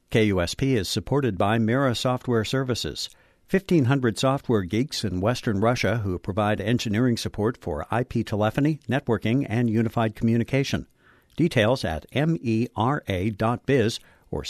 KUSP is supported by Mira Software Services, 1,500 software geeks in Western Russia who provide engineering support for IP telephony, networking, and unified communication. Details at mera.biz or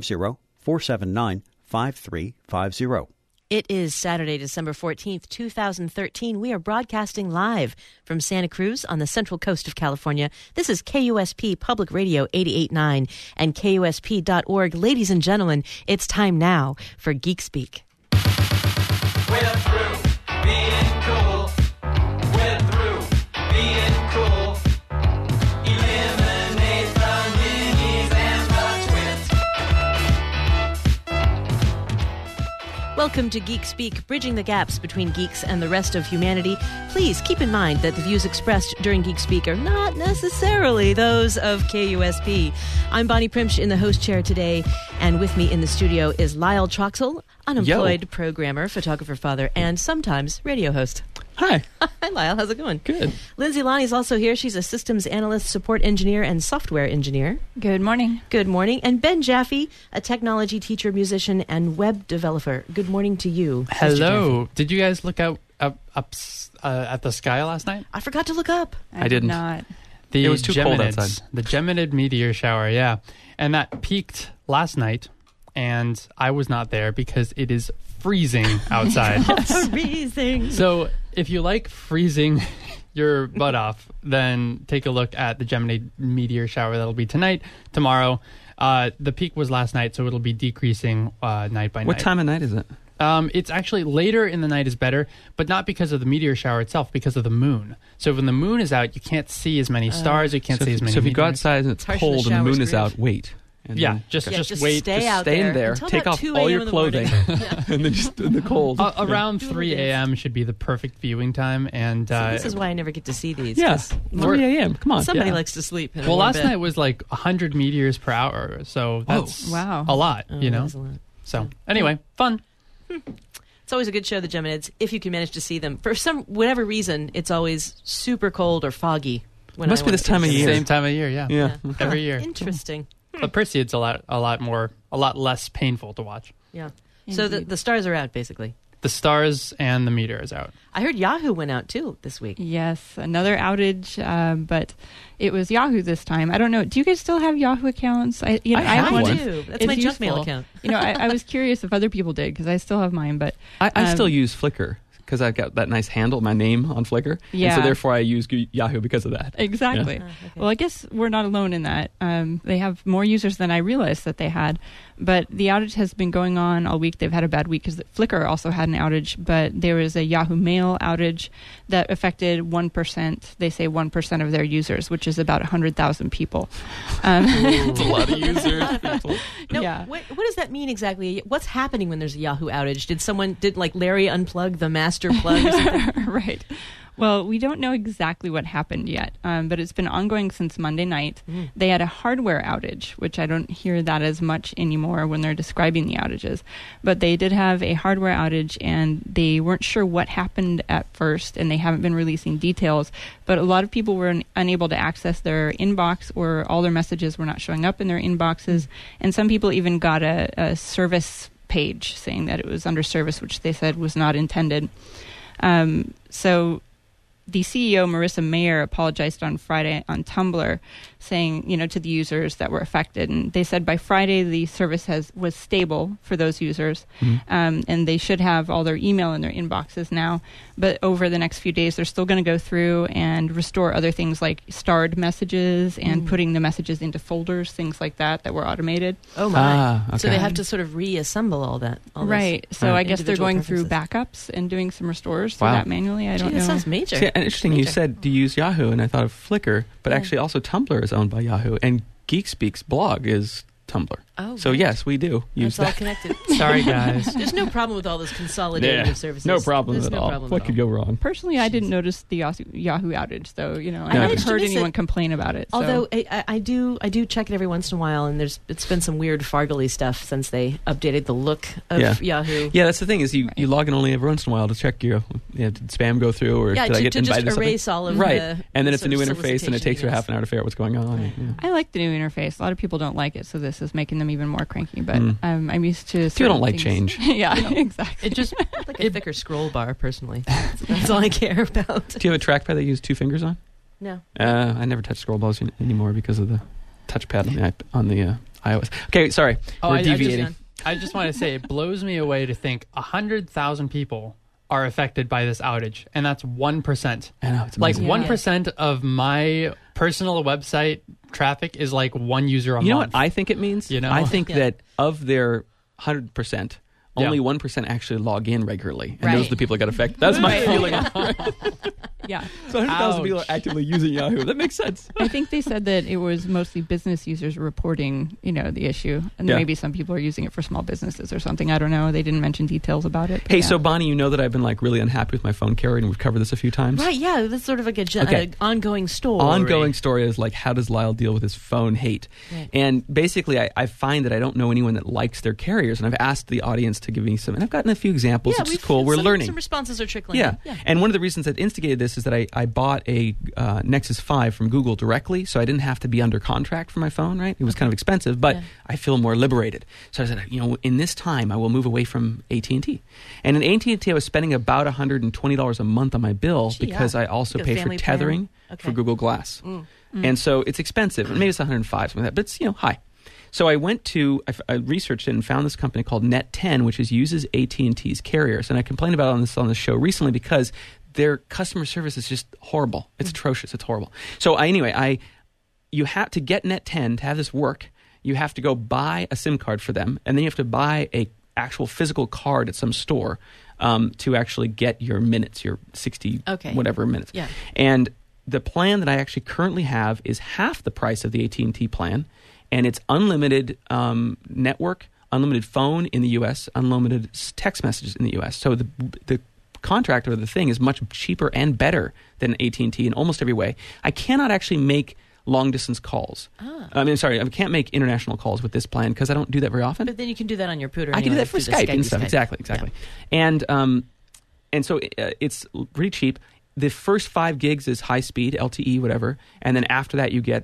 650-479-5350. It is Saturday, December 14th, 2013. We are broadcasting live from Santa Cruz on the central coast of California. This is KUSP Public Radio 88.9 and KUSP.org. Ladies and gentlemen, it's time now for Geek Speak. We're through being cool. We're through being cool. Eliminate the minis and the twits. Welcome to Geek Speak, bridging the gaps between geeks and the rest of humanity. Please keep in mind that the views expressed during Geek Speak are not necessarily those of KUSP. I'm Bonnie Primsch in the host chair today, and with me in the studio is Lyle Troxel, unemployed programmer, photographer, father, and sometimes radio host. Hi. Hi, Lyle. How's it going? Good. Lindsay Lonnie's also here. She's a systems analyst, support engineer, and software engineer. Good morning. Good morning. And Ben Jaffe, a technology teacher, musician, and web developer. Good morning to you. Hello. Did you guys look up at the sky last night? I forgot to look up. I didn't. Not. It was too cold outside. The Geminid meteor shower, yeah. And that peaked last night, and I was not there because it is freezing outside. Freezing. So if you like freezing your butt off, then take a look at the Geminid meteor shower. That'll be tonight, tomorrow. The peak was last night, so it'll be decreasing night by night. What time of night is it? It's actually later in the night is better, but not because of the meteor shower itself, because of the moon. So when the moon is out, you can't see as many stars, you can't see as many So if you go meteors. outside and it's Harsh cold in the and the moon showers, is out, wait. And Yeah, then- just Just wait. stay just out stay in there there, until take about off 2 all a.m. your in the clothing, morning. and then just in the cold. Around Do 3 what it is. a.m. should be the perfect viewing time. And So this is why I never get to see these. Yeah, 'cause 3 a.m. Come on. Somebody yeah. likes to sleep. In a well, warm last bed. night was like 100 meteors per hour, so that's Wow. a lot, Oh, you know? that's a lot. So anyway, fun. It's always a good show, the Geminids, if you can manage to see them. For whatever reason, it's always super cold or foggy. When Must I be want this to time see of them. year. Same time of year, yeah. Yeah. Every year. Interesting. But Perseids a lot less painful to watch. Yeah. So Indeed. the stars are out, basically. The stars and the meteor is out. I heard Yahoo went out, too, this week. Yes, another outage, but it was Yahoo this time. I don't know. Do you guys still have Yahoo accounts? I have I one. do. That's It's my junk useful. mail account. I was curious if other people did because I still have mine, but I still use Flickr because I've got that nice handle, my name on Flickr. Yeah. And so therefore I use Yahoo because of that. exactly. Okay. Well, I guess we're not alone in that. They have more users than I realized that they had. But the outage has been going on all week. They've had a bad week because Flickr also had an outage. But there was a Yahoo Mail outage that affected 1%. They say 1% of their users, which is about 100,000 people. It's a lot of users. People. No, Yeah. what does that mean exactly? What's happening when there's a Yahoo outage? Did like Larry unplug the master plug or something? Right. Well, we don't know exactly what happened yet, but it's been ongoing since Monday night. They had a hardware outage, which I don't hear that as much anymore when they're describing the outages. But they did have a hardware outage, and they weren't sure what happened at first, and they haven't been releasing details. But a lot of people were unable to access their inbox, or all their messages were not showing up in their inboxes. And some people even got a service page saying that it was under service, which they said was not intended. So the CEO, Marissa Mayer, apologized on Friday on Tumblr, saying, to the users that were affected. And they said by Friday the service was stable for those users, and they should have all their email in their inboxes now. But over the next few days, they're still going to go through and restore other things like starred messages and putting the messages into folders, things like that were automated. Oh, my. Okay. So they have to sort of reassemble all that. All those Right. So I guess they're individual going through preferences. backups and doing some restores to Wow. that manually. I Gee, don't that know. sounds major. See, interesting. You Major. said to use Yahoo, and I thought of Flickr, but actually also Tumblr is owned by Yahoo, and GeekSpeak's blog is Tumblr. Oh, So right. yes, we do use It's all that. connected. Sorry, guys. There's no problem with all this consolidating Yeah, of services. no problem There's at no all. problem What at could all. go wrong? Personally, I didn't notice the Yahoo outage, though. I No, haven't did you heard miss anyone it? complain about it. So. Although I do check it every once in a while, and it's been some weird Fargly stuff since they updated the look of Yeah. Yahoo. Yeah, that's the thing is you log in only every once in a while to check did spam go through or did I get to invited just to erase something? all of right. the And then it's a sort new of interface and it takes you solicitation half an hour to figure out what's going on. Right. Yeah. I like the new interface. A lot of people don't like it, so this is making the them even more cranky. But I'm used to. People don't like things. change. Yeah, exactly. It just like a thicker scroll bar, personally. That's all I care about. Do you have a trackpad that you use 2 fingers on? No. I never touch scroll bars anymore because of the touchpad on the iOS. Okay, sorry. We're deviating. I just want to say it blows me away to think 100,000 people are affected by this outage, and that's 1%. I know, it's Like amazing. 1% of my personal website traffic is like one user a month. You know what I think it means? You know? I think Yeah. that of their 100%, only 1% actually log in regularly, and those are the people that got affected. That's my feeling. Yeah. So 100,000 people are Ouch. actively using Yahoo. That makes sense. I think they said that it was mostly business users reporting, the issue, and Yeah. maybe some people are using it for small businesses or something. I don't know. They didn't mention details about it. but Hey, yeah. so Bonnie, you know that I've been like really unhappy with my phone carrier, and we've covered this a few times. Right, yeah, that's sort of like Okay. ongoing story. Ongoing story is like, how does Lyle deal with his phone hate? Right. And basically, I find that I don't know anyone that likes their carriers, and I've asked the audience to give me some, and I've gotten a few examples, Yeah, which is cool. We're some, learning. Some responses are trickling. Yeah. in. And one of the reasons that instigated this is that I bought a Nexus 5 from Google directly, so I didn't have to be under contract for my phone, right? It was kind of expensive, but Yeah. I feel more liberated. So I said, in this time, I will move away from AT&T. And in AT&T, I was spending about $120 a month on my bill Gee, because yeah. I also Like a pay for family plan. tethering Okay. for Google Glass. And so it's expensive. And maybe it's 105, something like that, but it's, high. So I I researched it and found this company called Net10, which uses AT&T's carriers. And I complained about it on the show recently because their customer service is just horrible. It's atrocious. It's horrible. So you have to get Net10 to have this work. You have to go buy a SIM card for them, and then you have to buy a actual physical card at some store to actually get your minutes, your 60 whatever minutes. Yeah. And the plan that I actually currently have is half the price of the AT&T plan, and it's unlimited network, unlimited phone in the U.S., unlimited text messages in the U.S. So the contract or the thing is much cheaper and better than AT&T in almost every way. I cannot actually make long-distance calls. I can't make international calls with this plan because I don't do that very often. But then you can do that on your pooter. I can do anyway, that for through the Skype and stuff. Skype. Exactly. Yeah. And so it's pretty cheap. The first 5 gigs is high speed, LTE, whatever, and then after that you get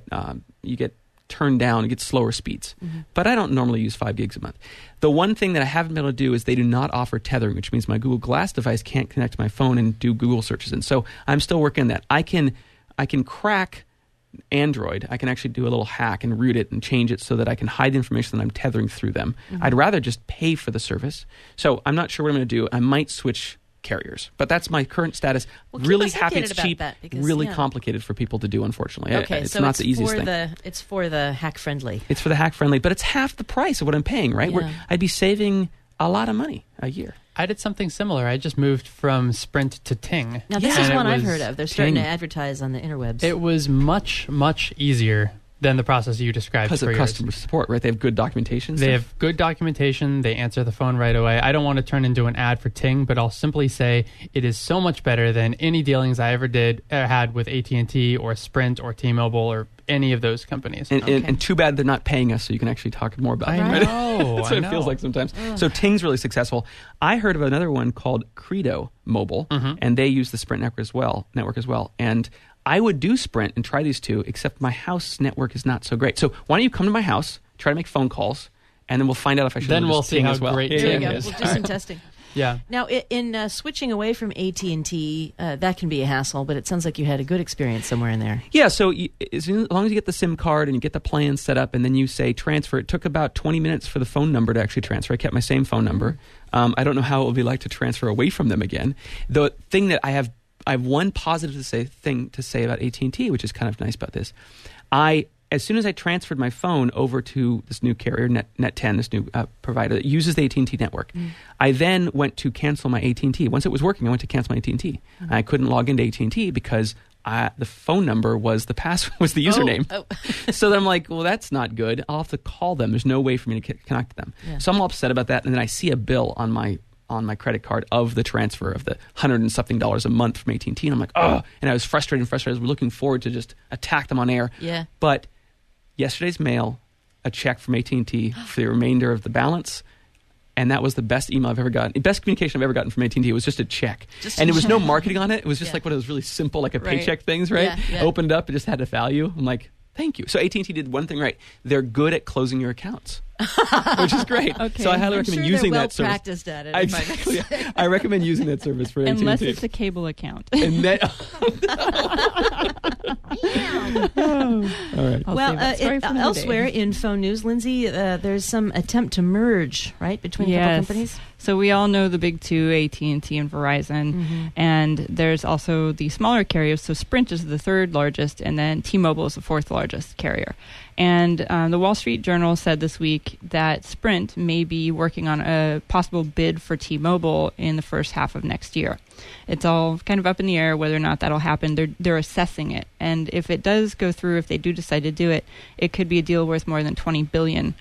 turned down, you get slower speeds. But I don't normally use 5 gigs a month. The one thing that I haven't been able to do is they do not offer tethering, which means my Google Glass device can't connect to my phone and do Google searches. And so I'm still working on that. I can crack Android. I can actually do a little hack and root it and change it so that I can hide the information that I'm tethering through them. I'd rather just pay for the service. So I'm not sure what I'm going to do. I might switch carriers, but that's my current status. Well, keep Really us happy updated it's about cheap, that because, really yeah. complicated for people to do, unfortunately. Okay, It's so not it's the easiest for thing. it's for the hack friendly. It's for the hack friendly, but it's half the price of what I'm paying, right? Yeah. I'd be saving a lot of money a year. I did something similar. I just moved from Sprint to Ting. Now this And is it one I've was- heard of. They're starting Ting. to advertise on the interwebs. It was much, much easier than the process you described Because for of yours. customer support, right? They have good documentation. They stuff? have good documentation. They answer the phone right away. I don't want to turn into an ad for Ting, but I'll simply say it is so much better than any dealings I ever had with AT&T or Sprint or T-Mobile or any of those companies. And too bad they're not paying us, so you can actually talk more about I them. Right? know. That's what I it feels know. like sometimes. So Ting's really successful. I heard of another one called Credo Mobile, and they use the Sprint network as well. And I would do Sprint and try these two, except my house network is not so great. So why don't you come to my house, try to make phone calls, and then we'll find out if I should. Then use we'll see Ting how as well. great there Ting you go. is. We'll do some testing. Yeah. Now, in switching away from AT&T, that can be a hassle, but it sounds like you had a good experience somewhere in there. Yeah, so as long as you get the SIM card and you get the plan set up and then you say transfer, it took about 20 minutes for the phone number to actually transfer. I kept my same phone number. I don't know how it will be like to transfer away from them again. The thing that I have one positive thing to say about AT&T, which is kind of nice about this. As soon as I transferred my phone over to this new carrier, Net10, this new provider that uses the AT&T network, I then went to cancel my AT&T. Once it was working, I went to cancel my AT&T. I couldn't log into AT&T because the phone number was the username. Oh. So then I'm like, well, that's not good. I'll have to call them. There's no way for me to connect to them. Yeah. So I'm all upset about that. And then I see a bill on my credit card of the transfer of the $100 and something a month from AT&T. And I'm like, oh, and I was frustrated. I was looking forward to just attack them on air. Yeah. But yesterday's mail, a check from AT&T for the remainder of the balance. And that was the best email I've ever gotten. The best communication I've ever gotten from AT&T. It was just a check. And there was no marketing on it. It was just like one of those really simple, like a Right. paycheck things, right? Yeah. Opened up, it just had a value. I'm like, thank you. So AT&T did one thing right. They're good at closing your accounts. which is great. Okay. So I highly I'm recommend sure using they're well that service. practiced at it. Exactly. I recommend using that service for AT&T. Unless it's a cable account. And then, all right. I'll Well, save that story for another elsewhere day. in phone news, Lindsay, there's some attempt to merge, right, between a couple Yes. companies. So we all know the big two, AT&T and Verizon, and there's also the smaller carriers. So Sprint is the third largest, and then T-Mobile is the fourth largest carrier. And the Wall Street Journal said this week that Sprint may be working on a possible bid for T-Mobile in the first half of next year. It's all kind of up in the air whether or not that'll happen. They're assessing it, and if it does go through, if they do decide to do it, it could be a deal worth more than $20 billion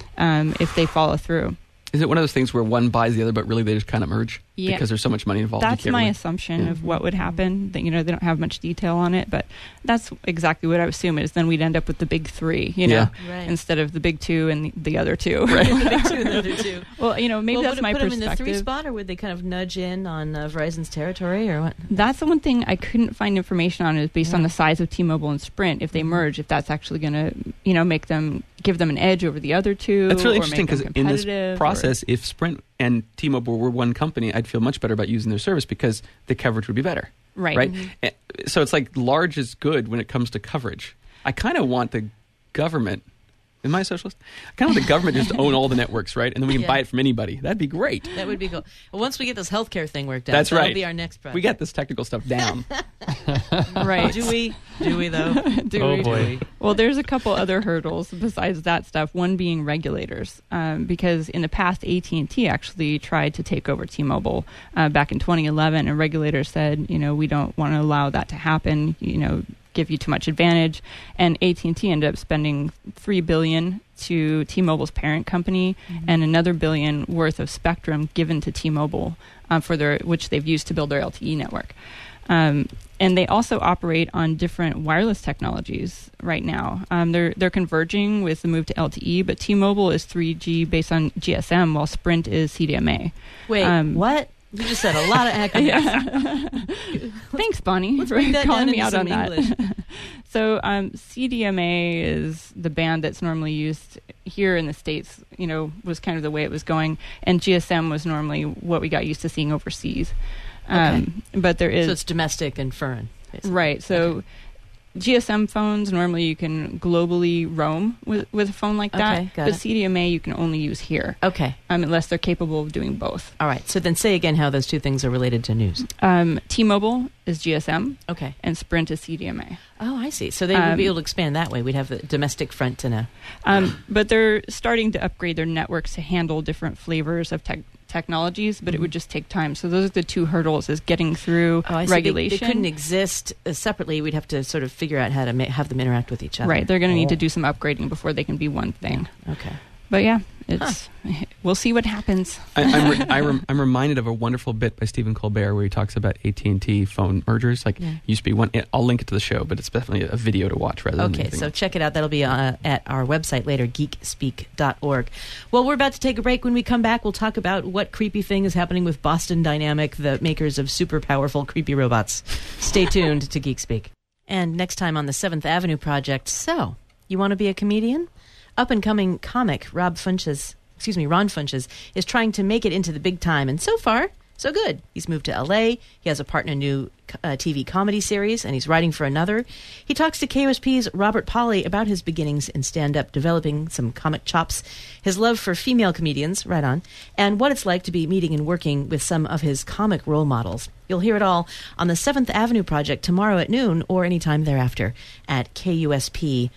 if they follow through. Is it one of those things where one buys the other, but really they just kind of merge? Yeah. Because there's so much money involved. you That's can't my really- assumption Yeah. of what would happen. That, they don't have much detail on it, but that's exactly what I would assume is then we'd end up with the big three, Yeah. Right. instead of the big two and the other two. The big two and the other two. Well, maybe Well, that's would my it put them in the perspective. 3 spot, or would they kind of nudge in on Verizon's territory, or what? That's the one thing I couldn't find information on is based on the size of T-Mobile and Sprint. If they merge, if that's actually going to, give them an edge over the other two. That's really or make interesting because them in this competitive, process, if Sprint and T-Mobile were one company, I'd feel much better about using their service because the coverage would be better. Right. Right? So it's like large is good when it comes to coverage. I kind of want the government. Am I a socialist? I kind of want the government just to own all the networks, right? And then we can Yeah. buy it from anybody. That'd be great. That would be cool. Well, once we get this healthcare thing worked out, That's that'll right. be our next project. We got this technical stuff down. Right. Do we? Do we, though? Do Oh, we? boy. Well, there's a couple other hurdles besides that stuff. One being regulators, because in the past, AT&T actually tried to take over T-Mobile back in 2011, and regulators said, we don't want to allow that to happen. Give you too much advantage, and AT&T ended up spending $3 billion to T-Mobile's parent company, and another $1 billion worth of spectrum given to T-Mobile which they've used to build their LTE network. And they also operate on different wireless technologies right now. They're converging with the move to LTE, but T-Mobile is 3G based on GSM, while Sprint is CDMA. Wait, what? You just said a lot of acronyms. Thanks, Bonnie, Let's for break that calling down me into out on some that. English. So CDMA is the band that's normally used here in the States, was kind of the way it was going. And GSM was normally what we got used to seeing overseas. Okay. But there is... So it's domestic and foreign, basically. Right. So GSM phones, normally you can globally roam with a phone like that. Okay, got but it. CDMA you can only use here, Okay. unless they're capable of doing both. All right. So then say again how those two things are related to news. T-Mobile is GSM, Okay. and Sprint is CDMA. Oh, I see. So they would be able to expand that way. We'd have the domestic front and a... But they're starting to upgrade their networks to handle different flavors of technologies, but it would just take time. So those are the two hurdles: is getting through Oh, I see. regulation. They couldn't exist separately. We'd have to sort of figure out how to have them interact with each other. Right. They're going to need to do some upgrading before they can be one thing. Okay. But yeah, we'll see what happens. I'm reminded of a wonderful bit by Stephen Colbert where he talks about AT&T phone mergers. Used to be one. I'll link it to the show, but it's definitely a video to watch rather than Okay, anything so else. check it out. That'll be at our website later, geekspeak.org. Well, we're about to take a break. When we come back, we'll talk about what creepy thing is happening with Boston Dynamic, the makers of super powerful creepy robots. Stay tuned to Geek Speak. And next time on the 7th Avenue Project, so, you want to be a comedian? Up-and-coming comic Ron Funches, is trying to make it into the big time, and so far, so good. He's moved to L.A., he has a part in a new TV comedy series, and he's writing for another. He talks to KUSP's Robert Polly about his beginnings in stand-up, developing some comic chops, his love for female comedians, right on, and what it's like to be meeting and working with some of his comic role models. You'll hear it all on the 7th Avenue Project tomorrow at noon or anytime thereafter at KUSP.org.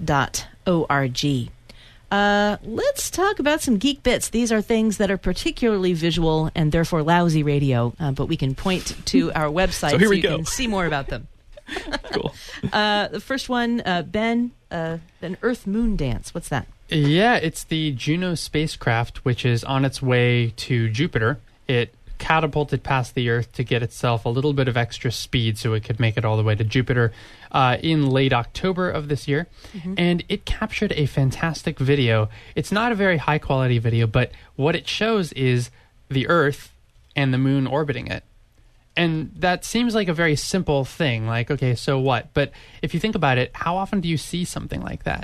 Let's talk about some geek bits. These are things that are particularly visual and therefore lousy radio, but we can point to our website So here we you go. can see more about them. Cool. The first one, Ben, an Earth-Moon dance. What's that? Yeah, it's the Juno spacecraft, which is on its way to Jupiter. It catapulted past the Earth to get itself a little bit of extra speed so it could make it all the way to Jupiter in late October of this year. And it captured a fantastic video. It's not a very high quality video, but what it shows is the Earth and the moon orbiting it. And that seems like a very simple thing, like, okay, so what? But if you think about it, how often do you see something like that?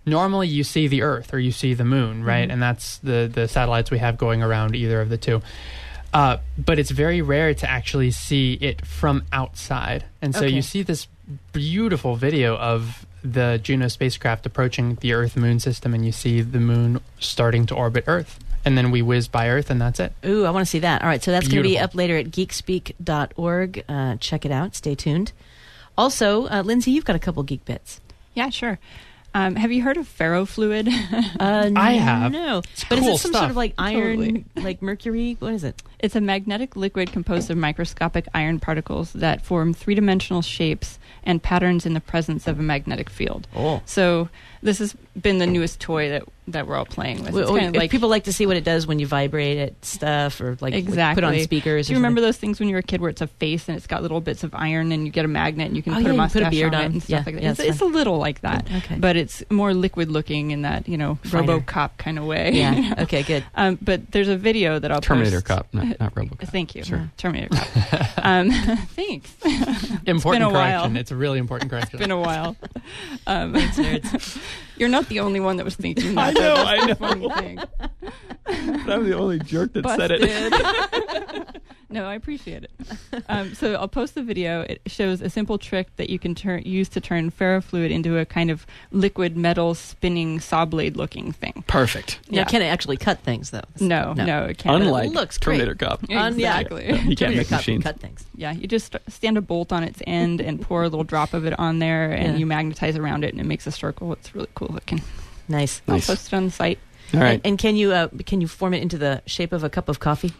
normally you see the Earth or you see the moon, right? And that's the satellites we have going around either of the two. But it's very rare to actually see it from outside. And so Okay. you see this beautiful video of the Juno spacecraft approaching the Earth-Moon system, and you see the moon starting to orbit Earth. And then we whiz by Earth, and that's it. Ooh, I want to see that. All right, so that's going to be Beautiful. up later at geekspeak.org. Check it out. Stay tuned. Also, Lindsay, you've got a couple geek bits. Yeah, sure. Have you heard of ferrofluid? I have. No. It's But is cool it some stuff. sort of like iron, Totally. like mercury? What is it? It's a magnetic liquid composed of microscopic iron particles that form three-dimensional shapes and patterns in the presence of a magnetic field. Oh. So this has been the newest toy that we're all playing with. It's kind of If like people like to see what it does when you vibrate it, stuff, or like exactly put on speakers. Do you remember those things when you were a kid where it's a face and it's got little bits of iron and you get a magnet and you can Oh, put yeah, a you mustache put a beard on it on. and stuff Yeah, like that? yeah, It's, it's it's a little like that, Okay. but it's more liquid looking in that Finer. RoboCop kind of way. Yeah. Okay. Good. But there's a video that I'll Terminator post. Cop, not RoboCop. Thank you. Sure. Terminator Cop. Important Thanks. been a correction. while. It's a really important correction. It's been a while. Thanks, nerds. You're not the only one that was thinking that. I know, though. I That's the know. funny thing. But I'm the only jerk that said it. Busted. No, I appreciate it. So I'll post the video. It shows a simple trick that you can use to turn ferrofluid into a kind of liquid metal spinning saw blade looking thing. Perfect. Yeah. Can it actually cut things though? No, it can't. Unlike looks great. Terminator Cop. Exactly. You can't Terminator make Cop machines. cut things. Yeah, you just stand a bolt on its end and pour a little drop of it on there, and Yeah. you magnetize around it, and it makes a circle. It's really cool looking. Nice. I'll Nice. post it on the site. All right. And can you form it into the shape of a cup of coffee?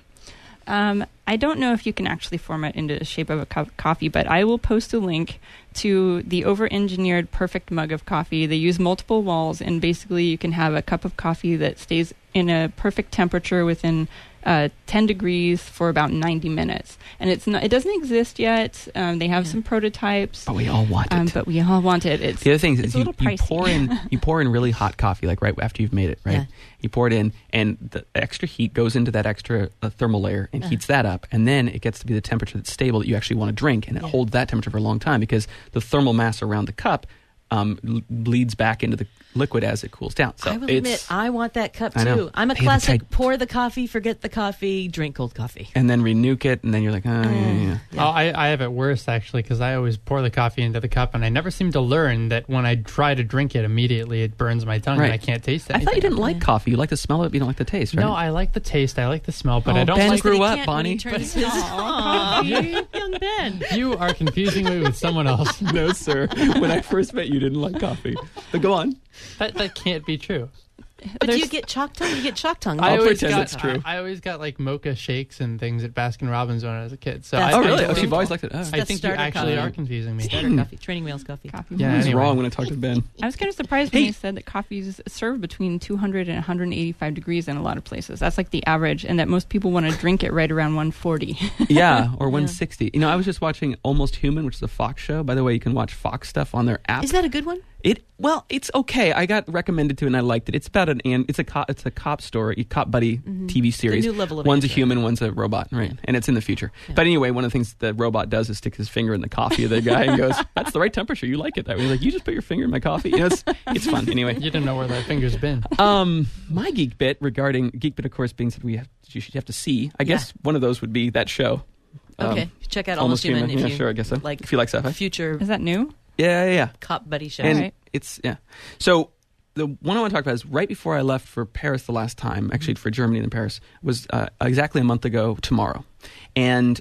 I don't know if you can actually form it into the shape of a cup of coffee, but I will post a link to the over-engineered perfect mug of coffee. They use multiple walls, and basically you can have a cup of coffee that stays in a perfect temperature within 10 degrees for about 90 minutes. And it doesn't exist yet. They have some prototypes, But we all want it. but we all want it. The other thing it's is a little pricey. you pour in really hot coffee, like right after you've made it, right? Yeah. You pour it in, and the extra heat goes into that extra thermal layer and heats that up, and then it gets to be the temperature that's stable that you actually want to drink, and it holds that temperature for a long time because the thermal mass around the cup bleeds back into the liquid as it cools down. So I will it's, admit, I want that cup I know. too. I'm a They have classic the pour the coffee, forget the coffee, drink cold coffee. and then renuke it, and then you're like, yeah. Oh, I have it worse, actually, because I always pour the coffee into the cup, and I never seem to learn that when I try to drink it immediately, it burns my tongue, Right. and I can't taste it. I thought you didn't like coffee. You like the smell of it, but you don't like the taste, right? No, I like the taste. I like the smell, but Oh, I don't Ben like grew He up, can't when he Bonnie. turns his young Ben. You are confusing me with someone else. No, sir. When I first met you, didn't like coffee. But go on. That can't be true. But do you get chalk tongue? You get chalk tongue. I'll always pretend got, it's true. I always got like mocha shakes and things at Baskin Robbins when I was a kid. So That's Oh, I really? don't Oh, think- you've always liked it. Oh. I That's think you starter actually coffee. are confusing me. Starter coffee, Training Wheels coffee. coffee. Yeah, I was anyway. wrong when I talked to Ben. I was kind of surprised when you said that coffees serve between 200 and 185 degrees in a lot of places. That's like the average, and that most people want to drink it right around 140. Yeah, or 160. You know, I was just watching Almost Human, which is a Fox show. By the way, you can watch Fox stuff on their app. Is that a good one? It's okay. I got recommended to it and I liked it. It's about it's a cop story, cop buddy TV series. new level of one's a answer. human, one's a robot, right? And it's in the future. But anyway, one of the things the robot does is stick his finger in the coffee of the guy and goes, "That's the right temperature. You like it that way." He's like, "You just put your finger in my coffee." You know, it's fun. Anyway, You didn't know where that finger's been. my geek bit regarding geek bit, of course, being something you should have to see. I guess one of those would be that show. Okay, check out Almost Human. Yeah, if you sure. I guess so. like if you like sci-fi. future Is that new? Yeah. cop buddy show. And Right. it's So the one I want to talk about is right before I left for Paris the last time, actually for Germany and then Paris, was exactly a month ago tomorrow. And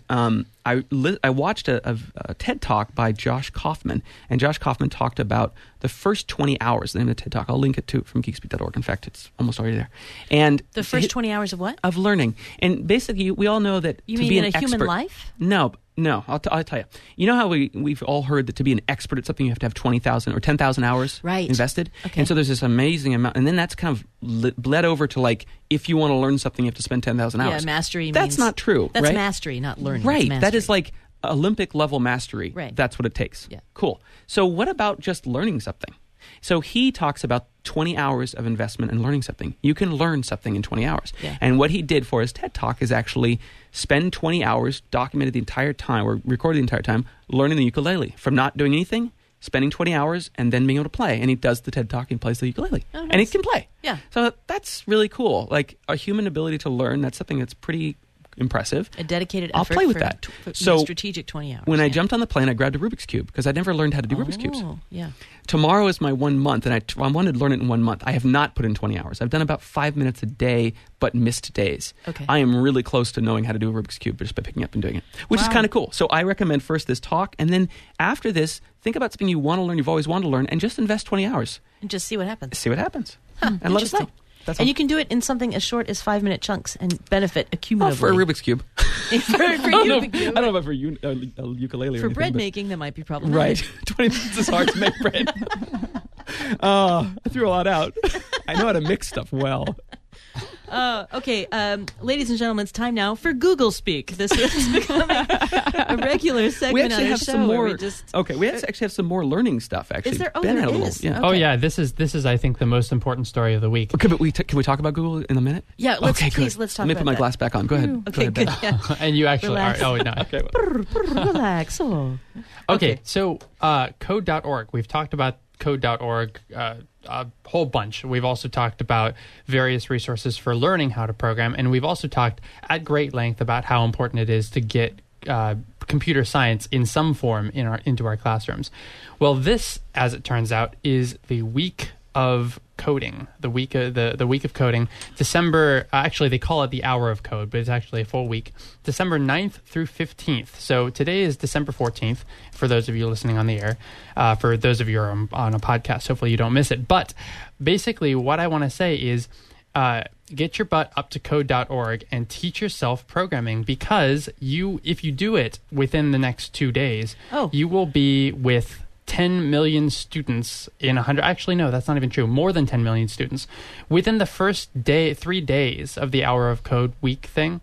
I watched a TED Talk by Josh Kaufman, and Josh Kaufman talked about the first 20 hours. The name of the TED Talk, I'll link it to from geekspeak.org. In fact, it's almost already there. And The first 20 hours of what? of learning. And basically, we all know that You to mean be in an a human expert, life? No, I'll tell you. You know how we've all heard that to be an expert at something you have to have 20,000 or 10,000 hours Right. invested? Okay. And so there's this amazing amount. And then that's kind of bled over to like, if you want to learn something, you have to spend 10,000 hours. Yeah, mastery That's means... not true, That's right? mastery, not learning. Right. It's That mastery. is like Olympic level mastery. Right. That's what it takes. Yeah. Cool. So what about just learning something? So he talks about 20 hours of investment in learning something. You can learn something in 20 hours. Yeah. And what he did for his TED Talk is actually spend 20 hours, documented the entire time, or recorded the entire time, learning the ukulele. From not doing anything, spending 20 hours and then being able to play. And he does the TED Talk and plays the ukulele. Oh, And he nice. can play. Yeah. So that's really cool. Like a human ability to learn, that's something that's pretty impressive. A dedicated I'll effort play with for that. for So strategic 20 hours. When I yeah. jumped on the plane, I grabbed a Rubik's Cube because I'd never learned how to do Rubik's Cubes. Oh, yeah. Tomorrow is my 1 month, and I wanted to learn it in 1 month. I have not put in 20 hours. I've done about 5 minutes a day, but missed days. Okay. I am really close to knowing how to do a Rubik's Cube just by picking up and doing it, which is Wow. kind of cool. So I recommend first this talk, and then after this, think about something you want to learn, you've always wanted to learn, and just invest 20 hours. And just see what happens. See what happens. And let us know. Interesting. That's And all. you can do it in something as short as 5-minute chunks and benefit Oh, accumulatively. for a Rubik's Cube. for I don't know. you, I don't know about for a ukulele or for anything, bread but- making, that might be problematic. Right. 20 minutes is hard to make bread. I threw a lot out. I know how to mix stuff well. Okay, ladies and gentlemen, it's time now for Google Speak. This is becoming a regular We segment on actually our have show some where more. we just... Okay, we actually have some more learning stuff. Actually, Is there? Oh, Ben there had a little. is. Yeah. Okay. Oh yeah, this is I think the most important story of the week. Okay, but can we talk about Google in a minute? Yeah, let's okay, please, good. let's talk Let me about put my that. glass back on. Go ahead. Okay, Go good. ahead, Ben. Yeah. And you actually Relax. are. Oh no. Okay. Relax. Oh. Okay, so code.org. We've talked about code.org a whole bunch. We've also talked about various resources for learning how to program, and we've also talked at great length about how important it is to get computer science in some form into our classrooms. Well, this, as it turns out, is the week of coding, the week of coding. December, actually they call it the hour of code, but it's actually a full week. December 9th through 15th. So today is December 14th for those of you listening on the air. For those of you who are on a podcast, hopefully you don't miss it. But basically what I want to say is get your butt up to code.org and teach yourself programming, because if you do it within the next 2 days, you will be with 10 million students in 100. Actually, no, that's not even true. More than 10 million students. Within the first 3 days of the Hour of Code week thing,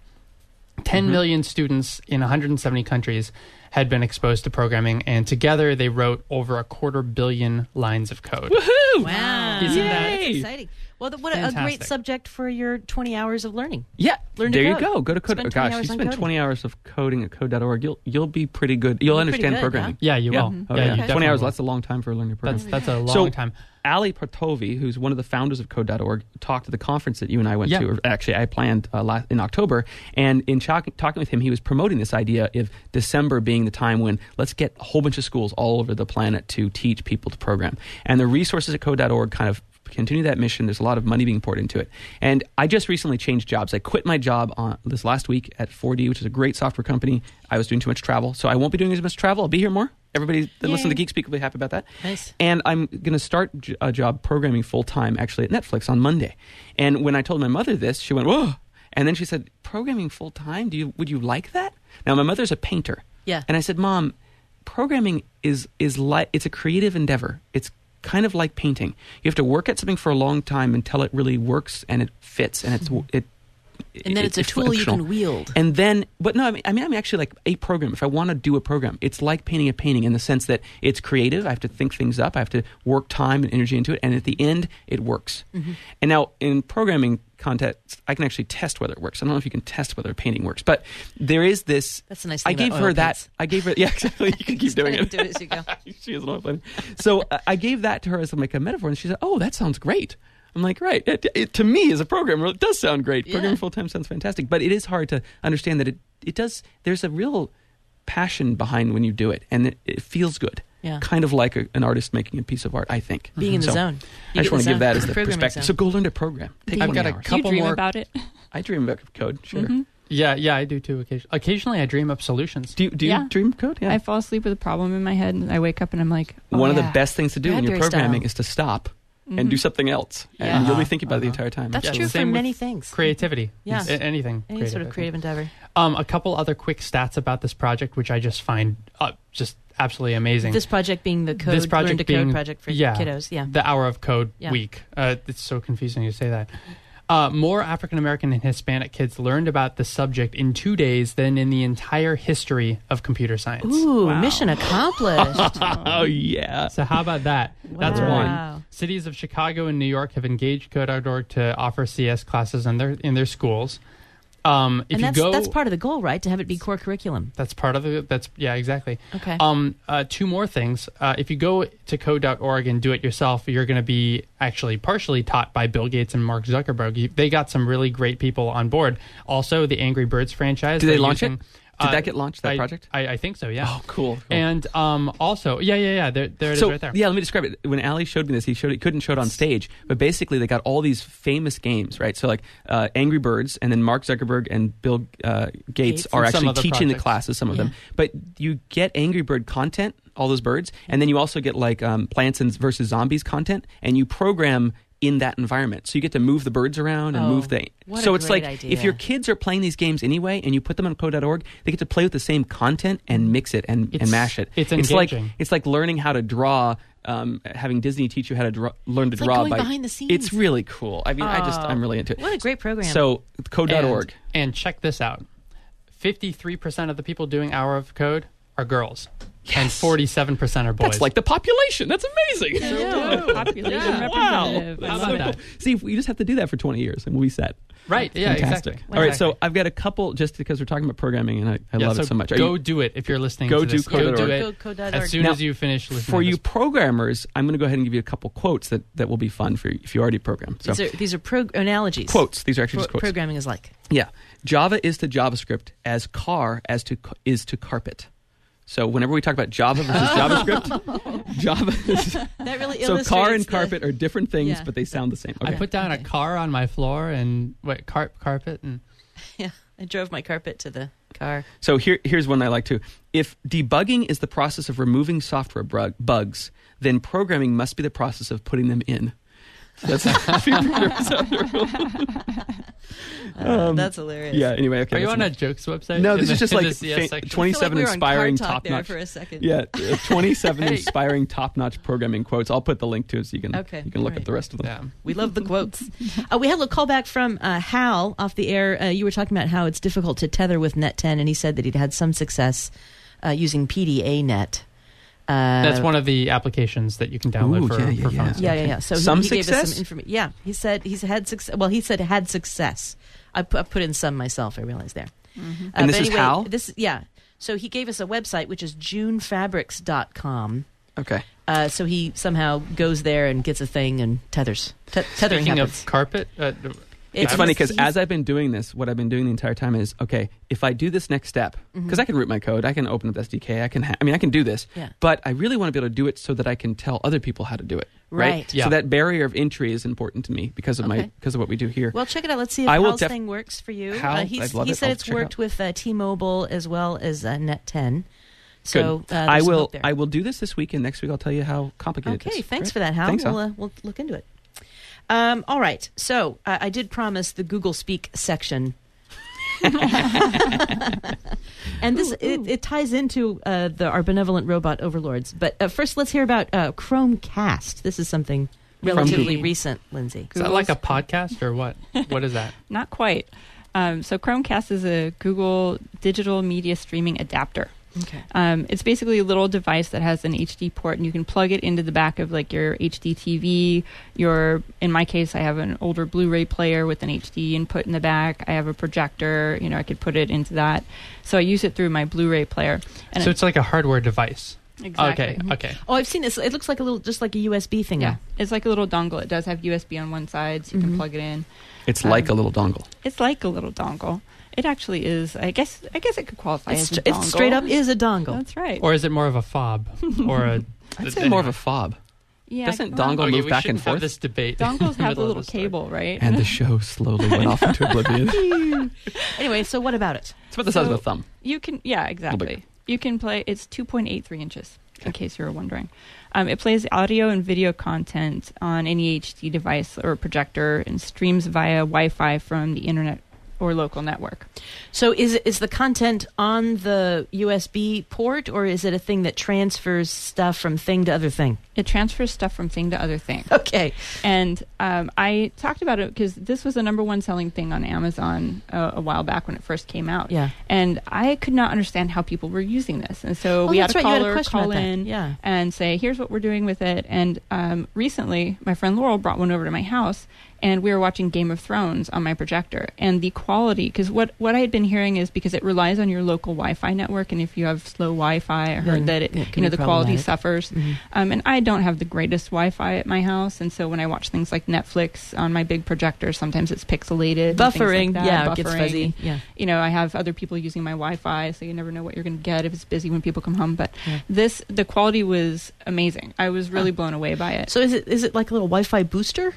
10 million students in 170 countries had been exposed to programming, and together they wrote over 250 million lines of code. Woohoo! Wow. Isn't that- That's exciting. Well, what a great Fantastic. subject for your 20 hours of learning. Yeah, Learn to there you code. go. Go to code. Spend 20 Gosh, hours you on spend coding. 20 hours of coding at code.org. You'll be pretty good. You'll You'll be pretty understand good, programming. Yeah, you will. Oh, Yeah, yeah. you 20 definitely hours. will. That's a long time for learning programming. That's a long So, time. Ali Partovi, who's one of the founders of Code.org, talked at the conference that you and I went Yeah. to. Or actually, I planned in October. And in talking with him, he was promoting this idea of December being the time when let's get a whole bunch of schools all over the planet to teach people to program. And the resources at Code.org kind of continue that mission. There's a lot of money being poured into it. And I just recently changed jobs. I quit my job this last week at 4D, which is a great software company. I was doing too much travel, so I won't be doing as much travel. I'll be here more. Everybody that listens to Geek Speak will be happy about that. Nice. And I'm going to start a job programming full-time, actually, at Netflix on Monday. And when I told my mother this, she went, whoa. And then she said, programming full-time? Would you like that? Now, my mother's a painter. Yeah. And I said, Mom, programming is like, it's a creative endeavor. It's kind of like painting. You have to work at something for a long time until it really works and it fits and And then it's a tool you can wield. And then, but no, I'm actually like a program. If I want to do a program, it's like painting a painting in the sense that it's creative. I have to think things up. I have to work time and energy into it. And at the end, it works. Mm-hmm. And now in programming context, I can actually test whether it works. I don't know if you can test whether a painting works, but there is this. That's a nice I thing gave about her oil that. paints. I gave her, yeah, exactly. You can keep doing it. Do it as you go. She is an oil painting. So I gave that to her as like a metaphor, and she said, "Oh, that sounds great." I'm like, right. It, to me, as a programmer, it does sound great. Yeah. Programming full time sounds fantastic, but it is hard to understand that it does. There's a real passion behind when you do it, and it feels good. Yeah. Kind of like an artist making a piece of art, I think. Being in the So, zone. I just want to give that as the programming perspective. zone. So go learn to program. Take I've 20 got a hours. Do you couple dream more. about it? I dream about code, sure. Yeah, I do too. Occasionally, I dream up solutions. Do you Yeah. dream code? Yeah. I fall asleep with a problem in my head, and I wake up and I'm like, oh, One of the yeah. best things to do when you're Bradbury programming style. is to stop and do something else, and Yeah. you'll be thinking about it the entire time. That's Yeah, true for same with many things. Creativity. Yeah. Anything. Any sort of I creative think. endeavor. A couple other quick stats about this project, which I just find just absolutely amazing. This project being the code, This project Learn to being- Code project for yeah, kiddos. Yeah. The Hour of Code Yeah. week. It's so confusing to say that. More African American and Hispanic kids learned about the subject in 2 days than in the entire history of computer science. Ooh, mission accomplished. Oh yeah. So how about that? That's Wow. one. Cities of Chicago and New York have engaged Code.org to offer CS classes in their schools. And that's part of the goal, right? To have it be core curriculum. That's part of yeah, exactly. Okay. Two more things. If you go to code.org and do it yourself, you're going to be actually partially taught by Bill Gates and Mark Zuckerberg. They got some really great people on board. Also, the Angry Birds franchise. Did they launch it? Did that get launched, that project? I think so, yeah. Oh, cool. And also, yeah, there it is right there. Yeah, let me describe it. When Ali showed me this, he couldn't show it on stage, but basically they got all these famous games, right? So like Angry Birds, and then Mark Zuckerberg and Bill Gates are and some actually other teaching the projects. classes, some of them. But you get Angry Bird content, all those birds, and then you also get like Plants vs. Zombies content, and you program in that environment. So you get to move the birds around and move the... what So a it's great like, idea. if your kids are playing these games anyway, and you put them on code.org, they get to play with the same content and mix it and mash it. It's like engaging. It's like learning how to draw, having Disney teach you how to learn to It's like draw. going behind the scenes. It's really cool. I mean, I'm really into it. What a great program. So code.org. And check this out. 53% of the people doing Hour of Code are girls. And 47% are boys. That's like the population. That's amazing. Population representative. How I about love it. that? See, we just have to do that for 20 years and we'll be set. Right, yeah, Fantastic. exactly. All right, so I've got a couple, just because we're talking about programming, and I love it so much. Go do it if you're listening Go to this. do code.org. Go do Go it code.org. as soon Now, as you finish listening For to you this. programmers, I'm going to go ahead and give you a couple quotes that will be fun for you if you already program. So These are analogies. quotes. These are actually just quotes. Programming is like. Yeah. Java is to JavaScript as car is to carpet. So whenever we talk about Java versus JavaScript, Java is... That really So illustrates car and the- carpet are different things, Yeah. but they sound the same. I Okay. put down a car on my floor and carpet and Yeah, I drove my carpet to the car. So here's one I like too. If debugging is the process of removing software bugs, then programming must be the process of putting them in. That's That's hilarious. yeah. Anyway, okay. Are you that's on a enough. jokes website? No, In this the- is just in like the CS section? 27 we were on inspiring car talk top there notch. for a second. Yeah, 27 Hey. inspiring top notch programming quotes. I'll put the link to it so you can look Alright. at the rest of them. Yeah. We love the quotes. We had a little callback from Hal off the air. You were talking about how it's difficult to tether with Net10, and he said that he'd had some success using PDA-Net. That's one of the applications that you can download Ooh, for phones. Yeah. So Some he gave us success? some information. Yeah, he said he's had success. Well, he said had success. I put in some myself. I realized there. And this but is anyway, Hal? So he gave us a website which is JuneFabrics.com. Okay. So he somehow goes there and gets a thing and tethers. Tethering Speaking happens. of carpet, It's funny because as I've been doing this, what I've been doing the entire time is, okay, if I do this next step, because I can root my code, I can open up the SDK, I can do this, Yeah. but I really want to be able to do it so that I can tell other people how to do it. Right. Right. Yeah. So that barrier of entry is important to me because of Okay. because of what we do here. Well, check it out. Let's see if I will Hal's thing works for you. Hal, He I'd love he it. said I'll it's check it worked out. with T-Mobile as well as Net10. So Good. there's I some will. hope there. I will do this week, and next week I'll tell you how complicated it is. Okay, thanks Right? for that, Hal. Thanks, Hal. We'll look into it. All right. So I did promise the Google Speak section. And this it ties into our benevolent robot overlords. But first, let's hear about Chromecast. This is something relatively Google. recent, Lindsay. is that like a podcast or what? What is that? Not quite. So Chromecast is a Google digital media streaming adapter. Okay. It's basically a little device that has an HD port, and you can plug it into the back of like your HD TV. In my case, I have an older Blu-ray player with an HD input in the back. I have a projector. I could put it into that. So I use it through my Blu-ray player. And So it's like a hardware device. exactly. Okay. Oh, I've seen this. It looks like just like a USB thing. Yeah, now. it's like a little dongle. It does have USB on one side, so you can plug it in. It's like a little dongle. It's like a little dongle. It actually is. I guess it could qualify as a It dongle. straight up is a dongle. That's right. Or is it more of a fob? Or a? I'd say more of a fob. yeah, Doesn't well, dongle move we back and shouldn't have forth? this debate. dongles in have the the middle of little the story. cable, right? And the show slowly went off into oblivion. Anyway, so what about it? It's about the size of So- a thumb. You can, yeah, exactly. You can play. It's 2.83 inches. In case you were wondering, it plays audio and video content on any HD device or projector and streams via Wi-Fi from the internet or local network. So is the content on the USB port, or is it a thing that transfers stuff from thing to other thing? It transfers stuff from thing to other thing. Okay. And I talked about it because this was the number one selling thing on Amazon a while back when it first came out. Yeah. And I could not understand how people were using this. And so we that's had a right. You had a caller question call about that. in Yeah. and say, here's what we're doing with it. And recently, my friend Laurel brought one over to my house. and we were watching Game of Thrones on my projector. And the quality, because what I had been hearing is because it relies on your local Wi-Fi network, and if you have slow Wi-Fi, I heard that it, can be the quality problematic. suffers. And I don't have the greatest Wi-Fi at my house, and so when I watch things like Netflix on my big projector, sometimes it's pixelated. and things Buffering, like that, yeah, buffering. it gets fuzzy. Yeah. You know, I have other people using my Wi-Fi, so you never know what you're going to get if it's busy when people come home. But Yeah. the quality was amazing. I was really blown away by it. So is it like a little Wi-Fi booster?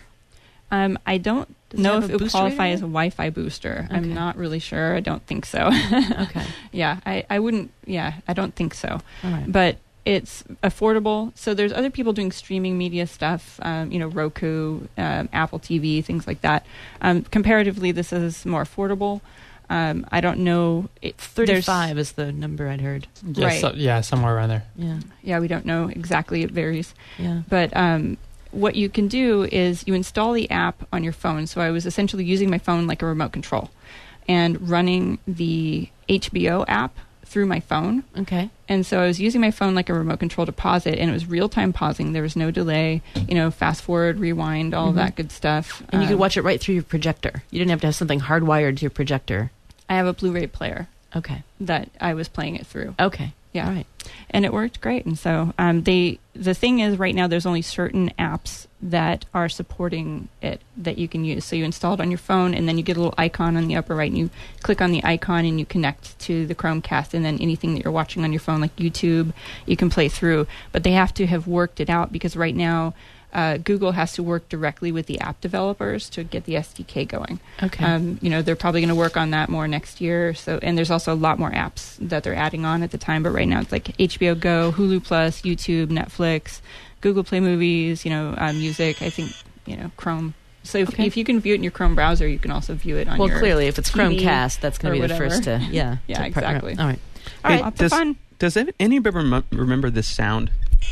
I don't Does it know have if a it would booster qualify rating? as a Wi-Fi booster. Okay. I'm not really sure. I don't think so. Okay. Yeah, I wouldn't. Yeah, I don't think so. All right. But it's affordable. So there's other people doing streaming media stuff, Roku, Apple TV, things like that. Comparatively, this is more affordable. I don't know. 35 is the number I'd heard. Yeah, Right. somewhere around there. Yeah. Yeah, we don't know exactly. It varies. Yeah. But what you can do is you install the app on your phone. So I was essentially using my phone like a remote control and running the HBO app through my phone. Okay. And so I was using my phone like a remote control to pause it, and it was real-time pausing. There was no delay, fast forward, rewind, all of that good stuff. And you could watch it right through your projector. You didn't have to have something hardwired to your projector. I have a Blu-ray player Okay. that I was playing it through. Okay. Yeah. All right. And it worked great. And so the thing is, right now there's only certain apps that are supporting it that you can use. So you install it on your phone, and then you get a little icon on the upper right, and you click on the icon and you connect to the Chromecast, and then anything that you're watching on your phone, like YouTube, you can play through. But they have to have worked it out, because right now Google has to work directly with the app developers to get the SDK going. Okay. They're probably going to work on that more next year. So, and there's also a lot more apps that they're adding on at the time. But right now, it's like HBO Go, Hulu Plus, YouTube, Netflix, Google Play Movies. Music. I think Chrome. So if you can view it in your Chrome browser, you can also view it on your clearly, if it's TV Chromecast, that's going to or be the whatever. first to Yeah, to partner up. exactly. All right. All right, Hey, lots of fun. Does anybody remember this sound?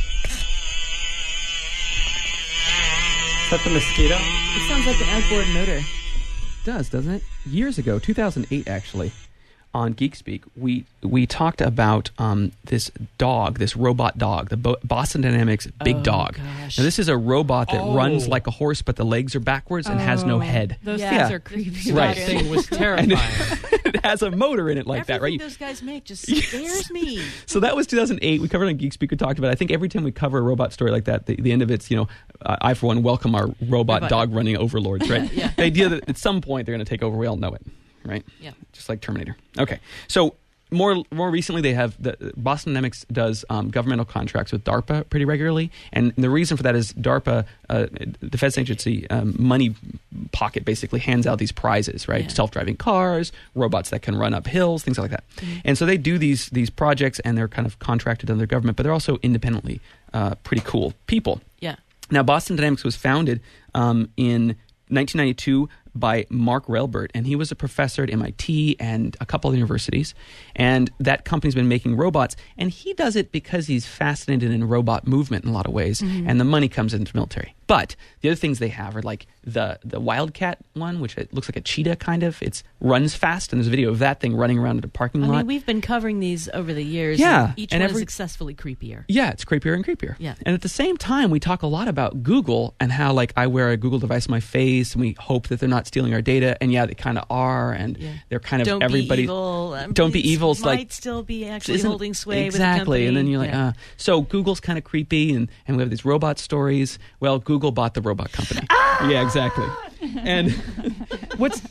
Is that the mosquito? It sounds like an outboard motor. It does, doesn't it? Years ago, 2008 actually, on GeekSpeak, we talked about this dog, this robot dog, the Boston Dynamics Big Dog. Gosh. Now, this is a robot that Oh. runs like a horse, but the legs are backwards and has no head. Those Yeah. things Yeah. are creepy. Right. That thing was terrifying. It has a motor in it like that, Everything right? those guys make just scares me. So that was 2008. We covered on GeekSpeak. We talked about it. I think every time we cover a robot story like that, the end of it's, I, for one, welcome our robot dog running overlords, right? Yeah. The idea that at some point they're going to take over, we all know it, right? Yeah. Just like Terminator. Okay. So more recently, they have Boston Dynamics does governmental contracts with DARPA pretty regularly, and the reason for that is DARPA, defense agency, money pocket basically hands out these prizes, right? Yeah. Self-driving cars, robots that can run up hills, things like that. And so they do these projects, and they're kind of contracted under government, but they're also independently pretty cool people. Yeah. Now, Boston Dynamics was founded in 1992 by Mark Relbert, and he was a professor at MIT and a couple of universities. And that company's been making robots, and he does it because he's fascinated in robot movement in a lot of ways, and the money comes into the military. But the other things they have are like the Wildcat one, which it looks like a cheetah kind of. It runs fast, and there's a video of that thing running around at a parking I lot. mean, we've been covering these over the years. Yeah, And each and one is every- successfully creepier. Yeah, it's creepier and creepier. Yeah. And at the same time, we talk a lot about Google and how, like, I wear a Google device on my face, and we hope that they're not stealing our data. And yeah, they kind of are, and Yeah. they're kind of Don't everybody. be evil. Don't be evil. It's Might like still be actually isn't- holding sway exactly. with the company. And then you're like, Yeah. so Google's kind of creepy, and we have these robot stories. Well, Google bought the robot company. Yeah, exactly. And what's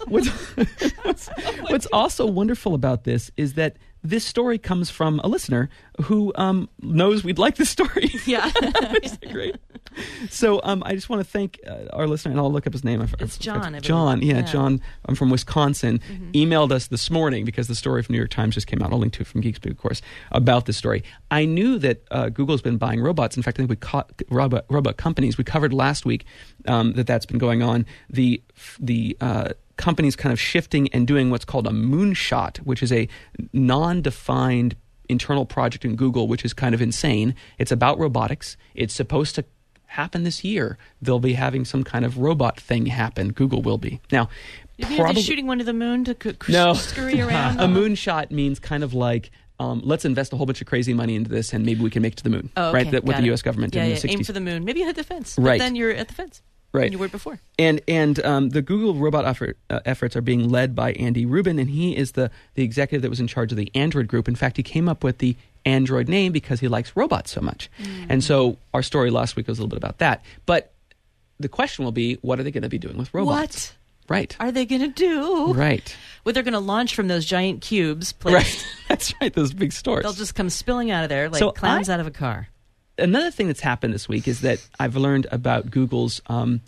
also wonderful about this is that this story comes from a listener who knows we'd like this story. Yeah. Isn't that great? So I just want to thank our listener, and I'll look up his name. It's John, I John, believe. yeah, Yeah. John. I'm from Wisconsin. Emailed us this morning because the story from New York Times just came out. I'll link to it from GeekSpeak, of course, about this story. I knew that Google's been buying robots. In fact, I think we caught robot companies. We covered last week that's been going on. The companies kind of shifting and doing what's called a moonshot, which is a non-defined internal project in Google, which is kind of insane. It's about robotics. It's supposed to happen this year. They'll be having some kind of robot thing happen. Google will be. Now, They're just shooting one to the moon to No. scurry around. a moonshot means kind of like, let's invest a whole bunch of crazy money into this, and maybe we can make it to the moon. Oh, okay. Right? What Got the it. U.S. government Yeah, did in yeah. the 60s. Aim for the moon. Maybe you hit the fence. But Right. then you're at the fence. Right. than you were before. And the Google robot efforts are being led by Andy Rubin, and he is the executive that was in charge of the Android group. In fact, he came up with the Android name because he likes robots so much. And so our story last week was a little bit about that. But the question will be, what are they going to be doing with robots? What Right. are they going to do? Right. What they're going to launch from those giant cubes placed. Right. That's right. Those big stores. They'll just come spilling out of there like So clowns out of a car. Another thing that's happened this week is that I've learned about Google's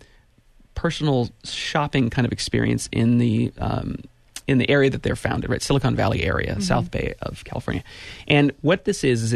personal shopping kind of experience in the area that they're founded, right? Silicon Valley area, South Bay of California. And what this is